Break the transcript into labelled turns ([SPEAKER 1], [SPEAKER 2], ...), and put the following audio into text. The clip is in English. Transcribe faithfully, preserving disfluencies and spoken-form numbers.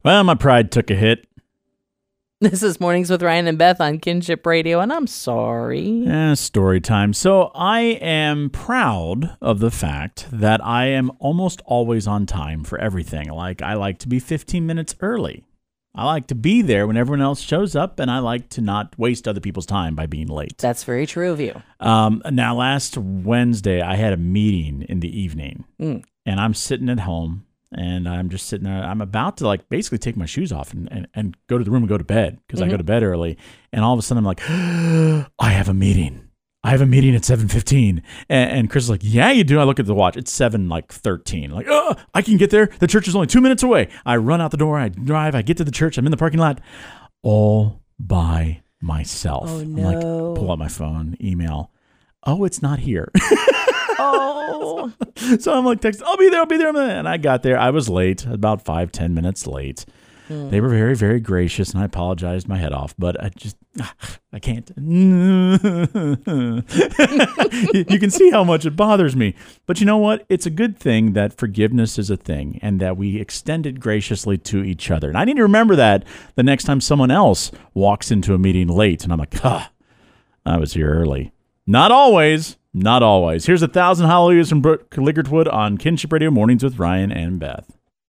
[SPEAKER 1] Well, my pride took a hit.
[SPEAKER 2] This is Mornings with Ryan and Beth on Kinship Radio, and I'm sorry.
[SPEAKER 1] Eh, story time. So I am proud of the fact that I am almost always on time for everything. Like, I like to be fifteen minutes early. I like to be there when everyone else shows up, and I like to not waste other people's time by being late.
[SPEAKER 2] That's very true of you.
[SPEAKER 1] Um, now, last Wednesday, I had a meeting in the evening,
[SPEAKER 2] Mm.
[SPEAKER 1] and I'm sitting at home. And I'm just sitting there. I'm about to like basically take my shoes off and, and, and go to the room and go to bed because mm-hmm. I go to bed early. And all of a sudden I'm like, I have a meeting. I have a meeting at seven fifteen. And, and Chris is like, yeah, you do. I look at the watch. It's seven like thirteen. Like, oh, I can get there. The church is only two minutes away. I run out the door. I drive. I get to the church. I'm in the parking lot all by myself.
[SPEAKER 2] Oh,
[SPEAKER 1] I'm
[SPEAKER 2] no.
[SPEAKER 1] like, pull out my phone, email. Oh, it's not here.
[SPEAKER 2] Oh.
[SPEAKER 1] so, so I'm like, text, I'll be there, I'll be there. And I got there. I was late, about five, ten minutes late. Mm. They were very, very gracious, and I apologized my head off, but I just, I can't. You can see how much it bothers me. But you know what? It's a good thing that forgiveness is a thing and that we extend it graciously to each other. And I need to remember that the next time someone else walks into a meeting late, and I'm like, ah, I was here early. Not always. Not always. Here's a thousand hallelujahs from Brooke Lickardwood on Kinship Radio Mornings with Ryan and Beth.